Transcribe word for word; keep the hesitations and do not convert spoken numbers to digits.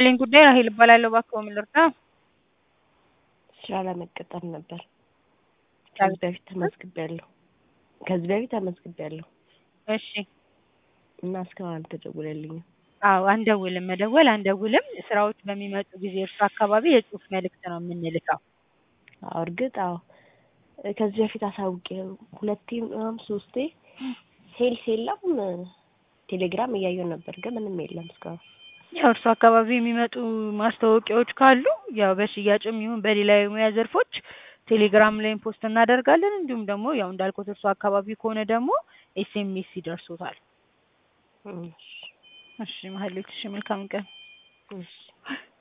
ይስጥልኝ ጉዳይ ራሔል እባላለሁ። እባክዎ ምን ልርዳ? ስራ ለመቀጠር ነበር። ከዚህ በፊት ተመዝግቤያለሁ ከዚህ በፊት ተመዝግቤያለሁ እሺ እና እስካሁን አልተደወለልኝም። አዎ አንደውልም መደወል አንደውልም ስራዎች በሚመጡ ጊዜ እርሱ አካባቢ የጽሁፍ መልእክት ነው የምንልከው። አዎ እርግጥ አዎ ከዚህ በፊት አሳውቄ ሁለቴ ምናምን ሶስቴ ሴልስ የለም ቴሌግራም እያየሁ ነበር ግን ምንም የለም እስካሁን። ያው እርሱ አካባቢ የሚመጡ ማስታወቂያዎች ካሉ ያው በሽያጭም ይሁን በሌላ የሙያ ዘርፎች ቴሌግራም ላይም ፖስት እናደርጋለን። እንዲሁም ደግሞ ያው እንዳልኩት እርሱ አካባቢ ከሆነ ደግሞ ኤስኤምኤስ ይደርሶታል። እሺ እሺ መሀሌት እሺ መልካም ቀን። እሺ